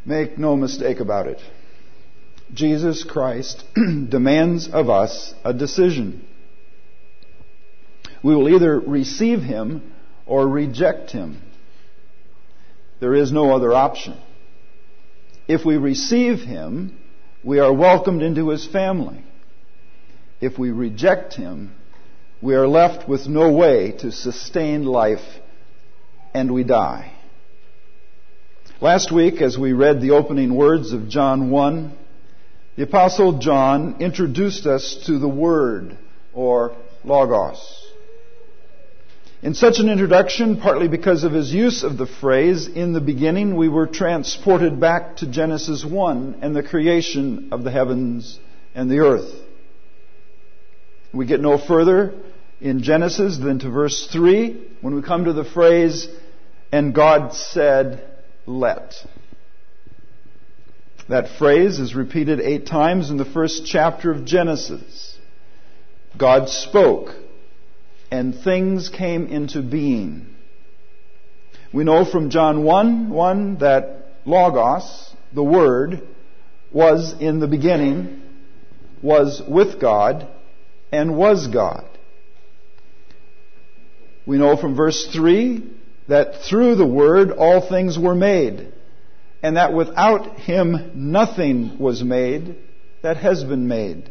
Make no mistake about it. Jesus Christ demands of us a decision. We will either receive Him or reject Him. There is no other option. If we receive Him, we are welcomed into His family. If we reject Him, we are left with no way to sustain life, and we die. Last week, as we read the opening words of John 1, the Apostle John introduced us to the Word, or Logos. In such an introduction, partly because of his use of the phrase, in the beginning, we were transported back to Genesis 1 and the creation of the heavens and the earth. We get no further in Genesis than to verse 3 when we come to the phrase, and God said, let. That phrase is repeated 8 times in the first chapter of Genesis. God spoke, and things came into being. We know from John 1 that Logos, the Word, was in the beginning, was with God, and was God. We know from verse 3 that through the Word all things were made, and that without Him nothing was made that has been made.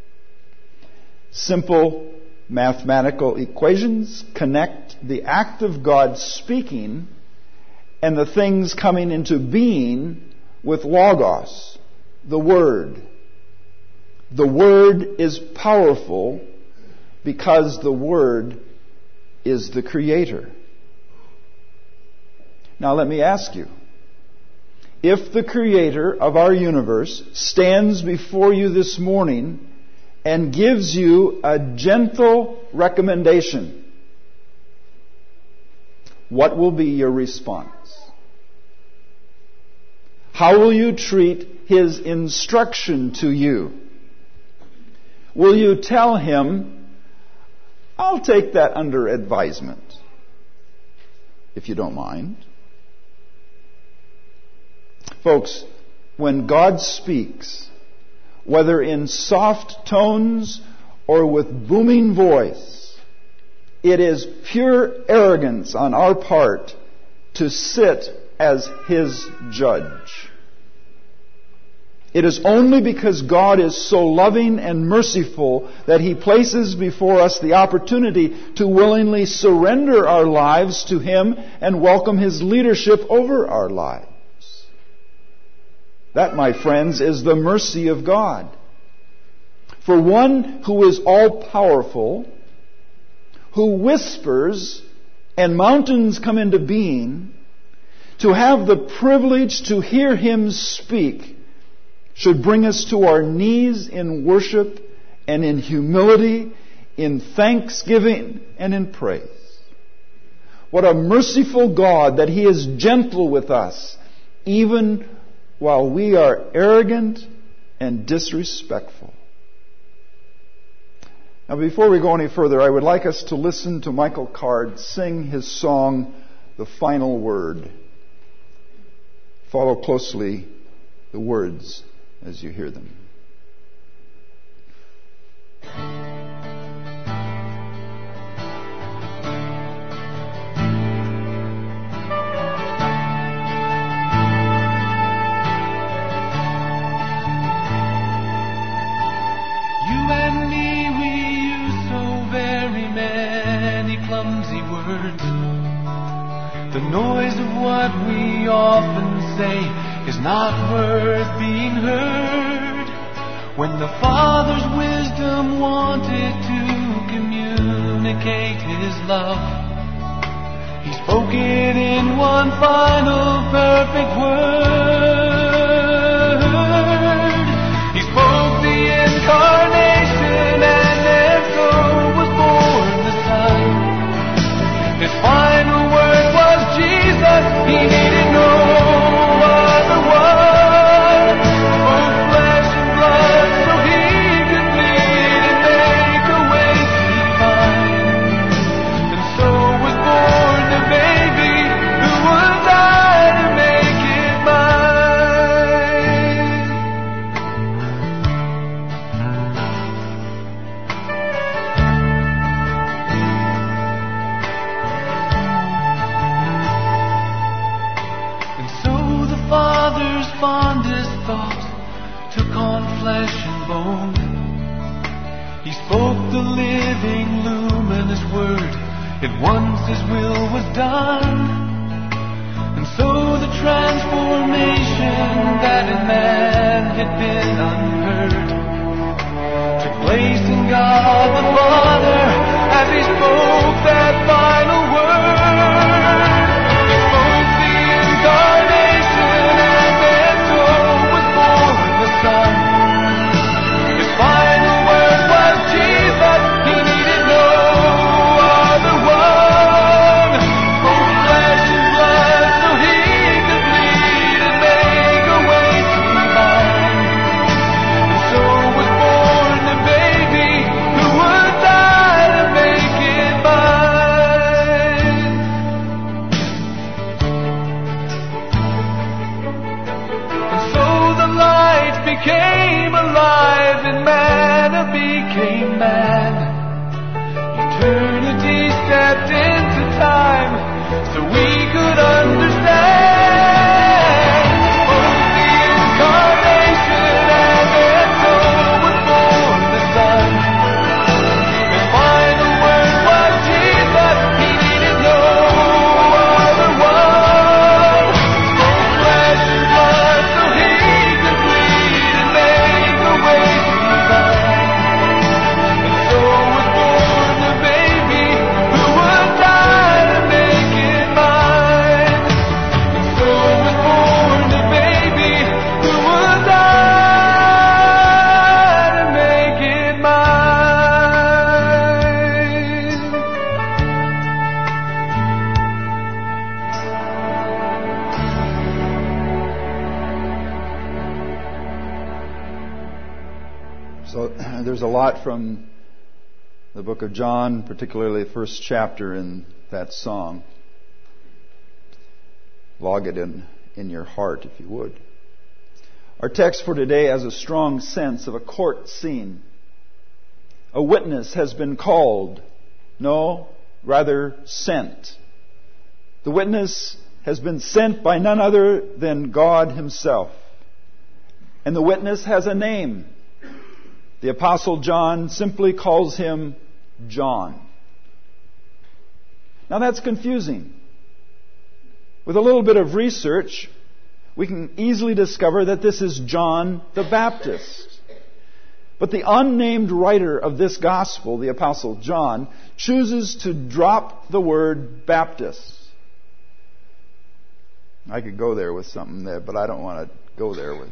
Simple mathematical equations connect the act of God speaking and the things coming into being with Logos, the Word. The Word is powerful because the Word is the Creator. Now let me ask you, if the Creator of our universe stands before you this morning and gives you a gentle recommendation, what will be your response? How will you treat His instruction to you? Will you tell Him, I'll take that under advisement, if you don't mind? Folks, when God speaks, whether in soft tones or with booming voice, it is pure arrogance on our part to sit as His judge. It is only because God is so loving and merciful that He places before us the opportunity to willingly surrender our lives to Him and welcome His leadership over our lives. That, my friends, is the mercy of God. For one who is all-powerful, who whispers and mountains come into being, to have the privilege to hear Him speak should bring us to our knees in worship and in humility, in thanksgiving and in praise. What a merciful God that He is gentle with us, even while we are arrogant and disrespectful. Now, before we go any further, I would like us to listen to Michael Card sing his song, The Final Word. Follow closely the words as you hear them. Clumsy words. The noise of what we often say is not worth being heard. When the Father's wisdom wanted to communicate His love, He spoke it in one final perfect word. He spoke the incarnation, and then so was born the Son. His final word was Jesus. He needed no other one. Both flesh and blood, so He could bleed and make a way divine. And so was born the baby who would die to make it mine. fondest thought took on flesh and bone. He spoke the living, luminous word. At once His will was done. And so the transformation that in man had been unheard took place in God the Father as He spoke that final word. He spoke the incarnation, and then so was born the Son. His final word was Jesus. He needed no other one. Spoke flesh and blood so He could bleed and make a way to mine. And so was born the baby who would die to make it mine. And so the light became alive and manna became man. Eternity stepped into time so we could understand. Both the incarnation and then so was born the Son. His final word was Jesus. He needed no other one. Spoke flesh and blood so He could bleed and make a way to mine. And so was born the baby who would die to make it mine. And so was born the baby who would die to make it mine. So there's a lot from the book of John, particularly the first chapter in that song. Log it in your heart, if you would. Our text for today has a strong sense of a court scene. A witness has been called. No, rather sent. The witness has been sent by none other than God Himself. And the witness has a name. The Apostle John simply calls him John. Now that's confusing. With a little bit of research, we can easily discover that this is John the Baptist. But the unnamed writer of this gospel, the Apostle John, chooses to drop the word Baptist. I could go there with something there, but I don't want to go there with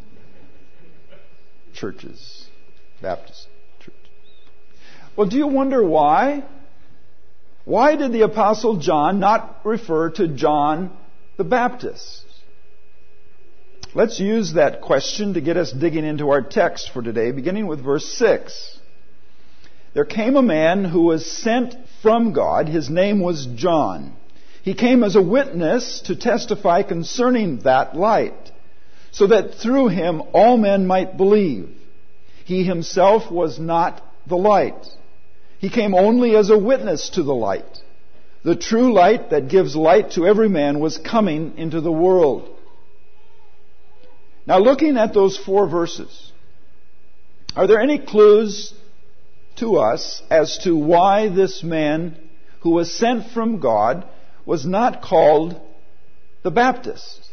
churches. Baptist church. Well, do you wonder why? Why did the Apostle John not refer to John the Baptist? Let's use that question to get us digging into our text for today, beginning with verse 6. There came a man who was sent from God. His name was John. He came as a witness to testify concerning that light, so that through him all men might believe. He himself was not the light. He came only as a witness to the light. The true light that gives light to every man was coming into the world. Now, looking at those 4 verses, are there any clues to us as to why this man who was sent from God was not called the Baptist?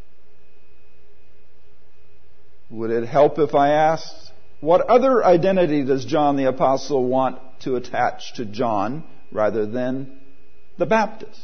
Would it help if I asked, what other identity does John the Apostle want to attach to John rather than the Baptist?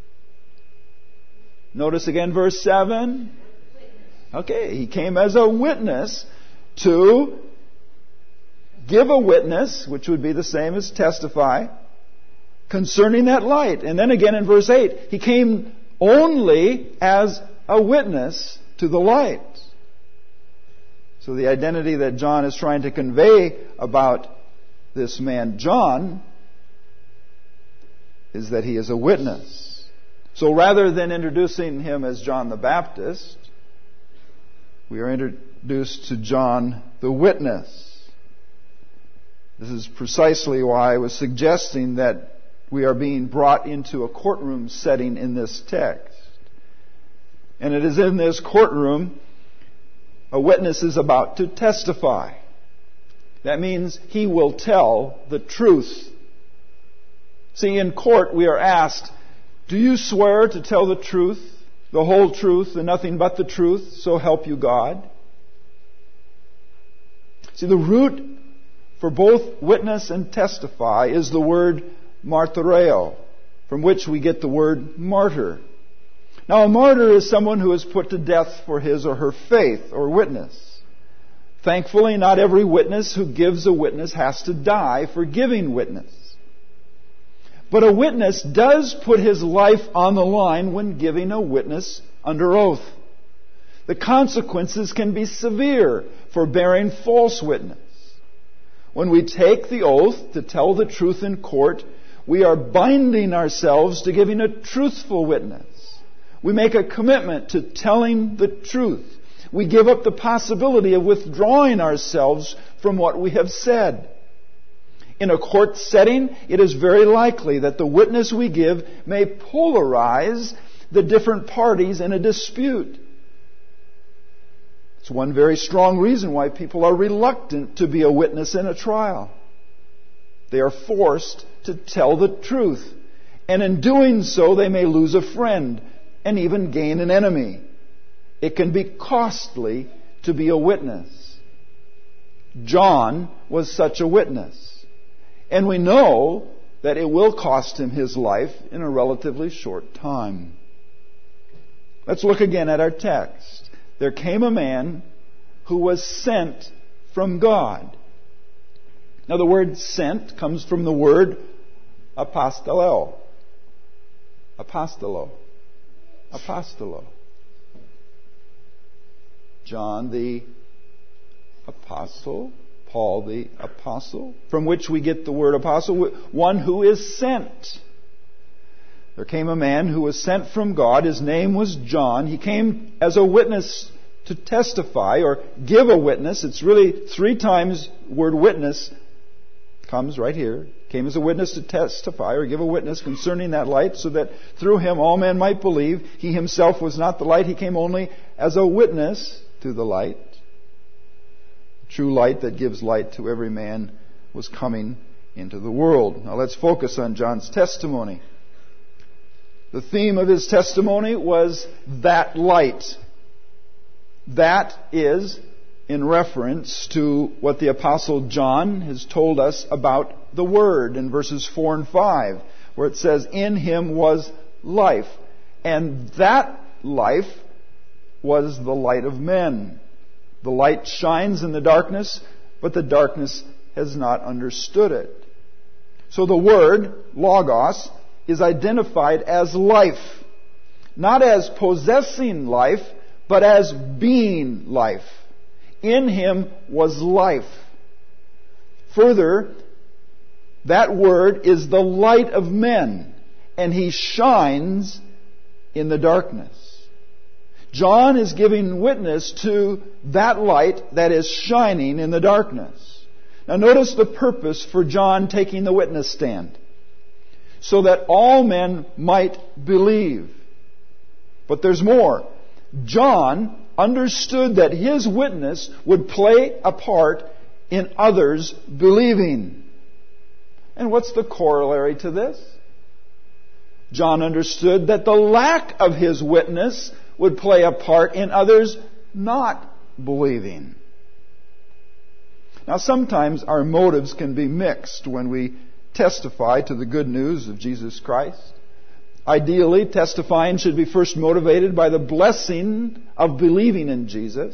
Notice again verse 7. Okay, he came as a witness to give a witness, which would be the same as testify, concerning that light. And then again in verse 8, he came only as a witness to the light. So the identity that John is trying to convey about this man John is that he is a witness. So rather than introducing him as John the Baptist, we are introduced to John the witness. This is precisely why I was suggesting that we are being brought into a courtroom setting in this text. And it is in this courtroom A witness is about to testify. That means he will tell the truth. See, in court we are asked, do you swear to tell the truth, the whole truth, and nothing but the truth, so help you God? See, the root for both witness and testify is the word martyreo, from which we get the word martyr. Now, a martyr is someone who is put to death for his or her faith or witness. Thankfully, not every witness who gives a witness has to die for giving witness. But a witness does put his life on the line when giving a witness under oath. The consequences can be severe for bearing false witness. When we take the oath to tell the truth in court, we are binding ourselves to giving a truthful witness. We make a commitment to telling the truth. We give up the possibility of withdrawing ourselves from what we have said. In a court setting, it is very likely that the witness we give may polarize the different parties in a dispute. It's one very strong reason why people are reluctant to be a witness in a trial. They are forced to tell the truth, and in doing so they may lose a friend and even gain an enemy. It can be costly to be a witness. John was such a witness. And we know that it will cost him his life in a relatively short time. Let's look again at our text. There came a man who was sent from God. Now the word sent comes from the word apostolo. Apostolo. Apostolo. John the apostle, Paul the apostle, from which we get the word apostle, one who is sent. There came a man who was sent from God. His name was John. He came as a witness to testify or give a witness. It's really 3 times the word witness comes right here. Came as a witness to testify or give a witness concerning that light, so that through him all men might believe. He himself was not the light. He came only as a witness to the light. True light that gives light to every man was coming into the world. Now let's focus on John's testimony. The theme of his testimony was that light. That is in reference to what the Apostle John has told us about the Word in verses 4 and 5, where it says, in him was life. And that life was the light of men. The light shines in the darkness, but the darkness has not understood it. So the word, logos, is identified as life. Not as possessing life, but as being life. In him was life. Further, that word is the light of men, and he shines in the darkness. John is giving witness to that light that is shining in the darkness. Now notice the purpose for John taking the witness stand. So that all men might believe. But there's more. John understood that his witness would play a part in others believing. And what's the corollary to this? John understood that the lack of his witness would play a part in others not believing. Now sometimes our motives can be mixed when we testify to the good news of Jesus Christ. Ideally, testifying should be first motivated by the blessing of believing in Jesus.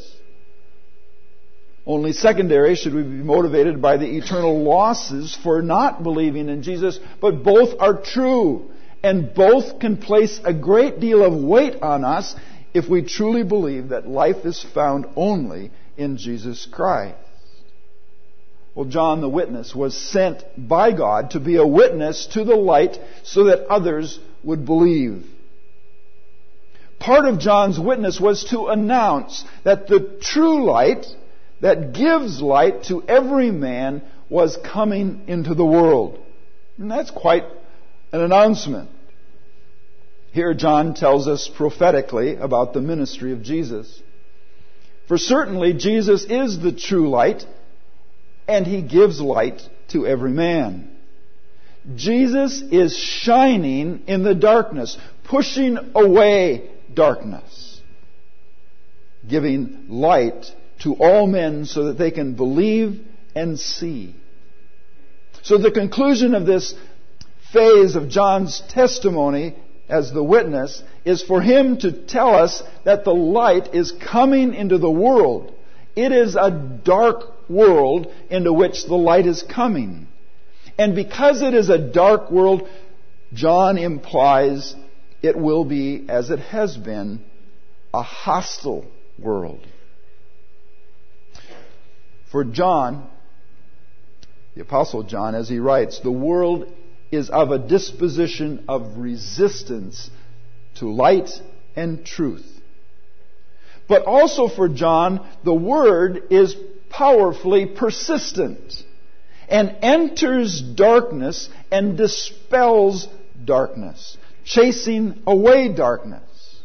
Only secondary should we be motivated by the eternal losses for not believing in Jesus. But both are true, and both can place a great deal of weight on us if we truly believe that life is found only in Jesus Christ. Well, John the witness was sent by God to be a witness to the light so that others would believe. Part of John's witness was to announce that the true light that gives light to every man was coming into the world. And that's quite an announcement. Here John tells us prophetically about the ministry of Jesus. For certainly Jesus is the true light, and He gives light to every man. Jesus is shining in the darkness, pushing away darkness, giving light to all men so that they can believe and see. So the conclusion of this phase of John's testimony as the witness is for him to tell us that the light is coming into the world. It is a dark world into which the light is coming. And because it is a dark world, John implies it will be, as it has been, a hostile world. For John, the Apostle John, as he writes, the world is of a disposition of resistance to light and truth. But also for John, the Word is powerfully persistent and enters darkness and dispels darkness, chasing away darkness.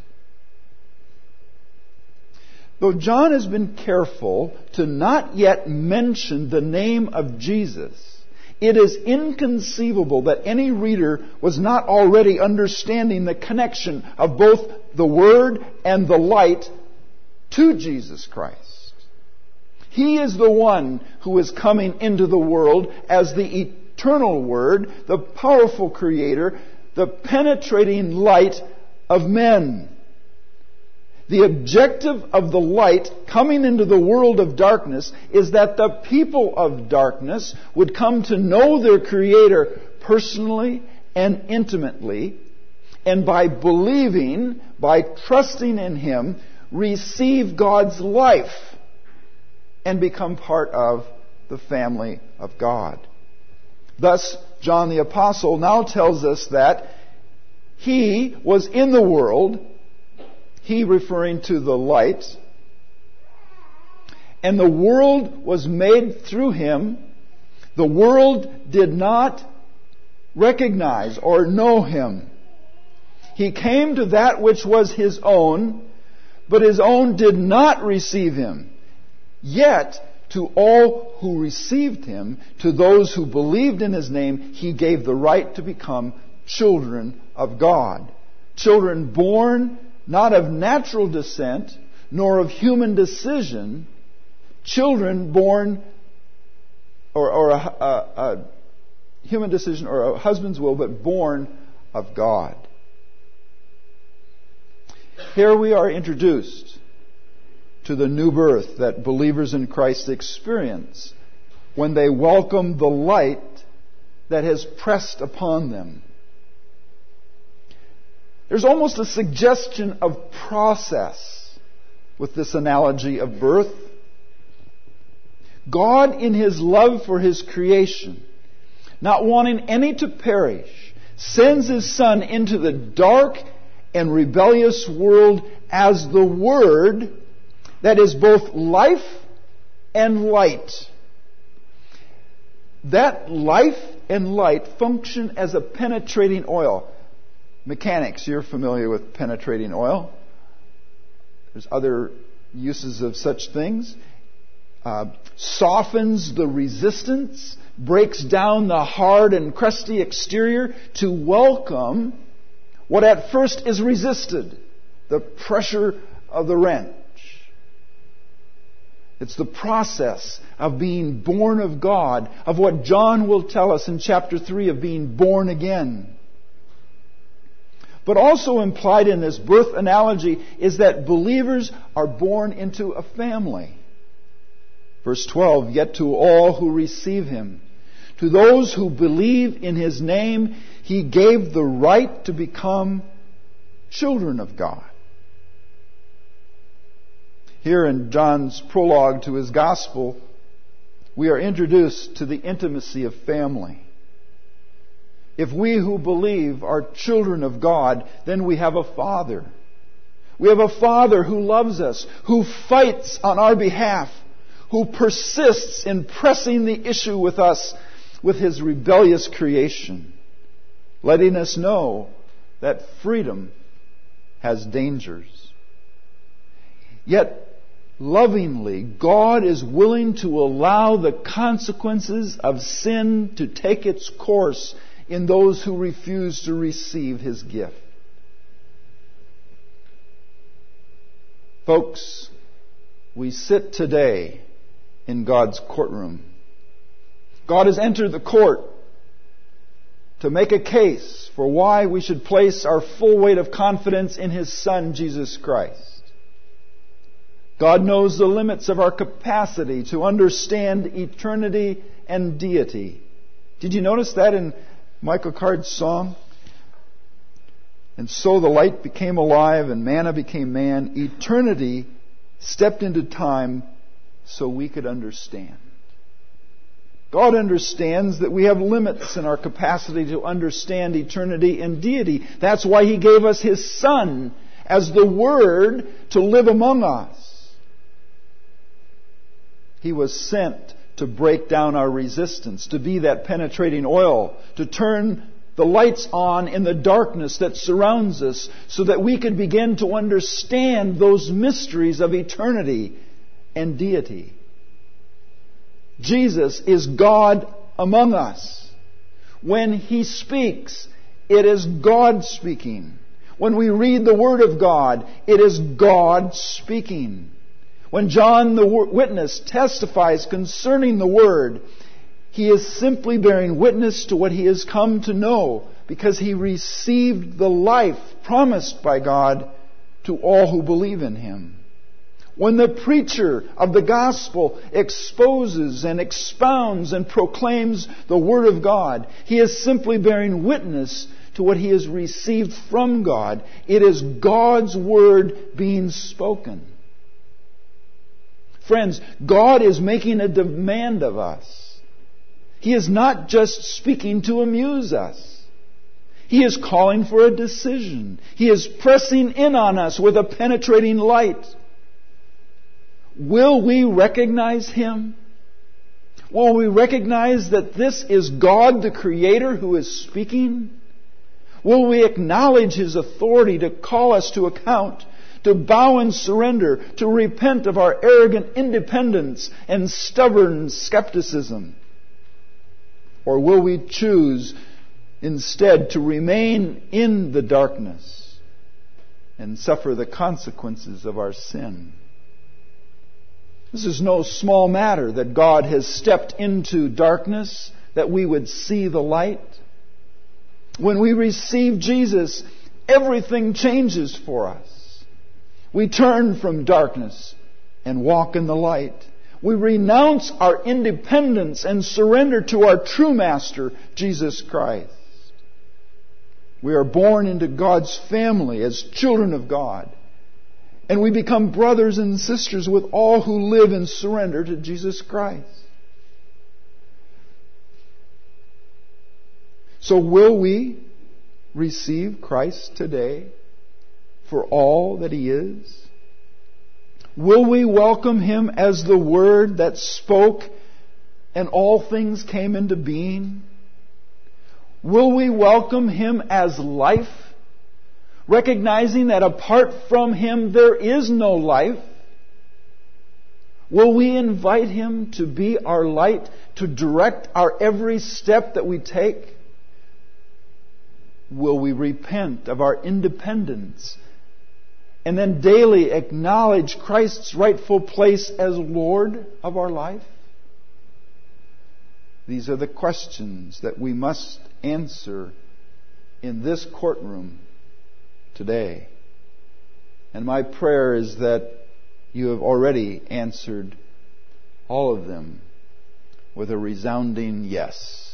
Though John has been careful to not yet mention the name of Jesus, it is inconceivable that any reader was not already understanding the connection of both the Word and the light to Jesus Christ. He is the one who is coming into the world as the eternal Word, the powerful Creator, the penetrating light of men. The objective of the light coming into the world of darkness is that the people of darkness would come to know their Creator personally and intimately, and by believing, by trusting in Him, receive God's life and become part of the family of God. Thus, John the Apostle now tells us that He was in the world, He referring to the light, and the world was made through Him. The world did not recognize or know Him. He came to that which was His own, but His own did not receive Him. Yet, to all who received Him, to those who believed in His name, He gave the right to become children of God. Children born not of natural descent, nor of human decision, children born, or a human decision, or a husband's will, but born of God. Here we are introduced to the new birth that believers in Christ experience when they welcome the light that has pressed upon them. There's almost a suggestion of process with this analogy of birth. God, in His love for His creation, not wanting any to perish, sends His Son into the dark and rebellious world as the Word that is both life and light. That life and light function as a penetrating oil. Mechanics, you're familiar with penetrating oil. There's other uses of such things. Softens the resistance, breaks down the hard and crusty exterior to welcome what at first is resisted, the pressure of the wrench. It's the process of being born of God, of what John will tell us in chapter 3 of being born again. But also implied in this birth analogy is that believers are born into a family. Verse 12, yet to all who receive Him, to those who believe in His name, He gave the right to become children of God. Here in John's prologue to his gospel, we are introduced to the intimacy of family. If we who believe are children of God, then we have a Father. We have a Father who loves us, who fights on our behalf, who persists in pressing the issue with us with His rebellious creation, letting us know that freedom has dangers. Yet, lovingly, God is willing to allow the consequences of sin to take its course in those who refuse to receive His gift. Folks, we sit today in God's courtroom. God has entered the court to make a case for why we should place our full weight of confidence in His Son, Jesus Christ. God knows the limits of our capacity to understand eternity and deity. Did you notice that in Michael Card's song? And so the light became alive and manna became man. Eternity stepped into time so we could understand. God understands that we have limits in our capacity to understand eternity and deity. That's why He gave us His Son as the Word to live among us. He was sent to break down our resistance, to be that penetrating oil, to turn the lights on in the darkness that surrounds us so that we could begin to understand those mysteries of eternity and deity. Jesus is God among us. When He speaks, it is God speaking. When we read the Word of God, it is God speaking. When John the witness testifies concerning the Word, he is simply bearing witness to what he has come to know because he received the life promised by God to all who believe in Him. When the preacher of the gospel exposes and expounds and proclaims the Word of God, he is simply bearing witness to what he has received from God. It is God's Word being spoken. Friends, God is making a demand of us. He is not just speaking to amuse us. He is calling for a decision. He is pressing in on us with a penetrating light. Will we recognize Him? Will we recognize that this is God the Creator who is speaking? Will we acknowledge His authority to call us to account, to bow and surrender, to repent of our arrogant independence and stubborn skepticism? Or will we choose instead to remain in the darkness and suffer the consequences of our sin? This is no small matter that God has stepped into darkness that we would see the light. When we receive Jesus, everything changes for us. We turn from darkness and walk in the light. We renounce our independence and surrender to our true Master, Jesus Christ. We are born into God's family as children of God. And we become brothers and sisters with all who live and surrender to Jesus Christ. So will we receive Christ today for all that He is? Will we welcome Him as the Word that spoke and all things came into being? Will we welcome Him as life, recognizing that apart from Him there is no life? Will we invite Him to be our light, to direct our every step that we take? Will we repent of our independence and then daily acknowledge Christ's rightful place as Lord of our life? These are the questions that we must answer in this courtroom today. And my prayer is that you have already answered all of them with a resounding yes.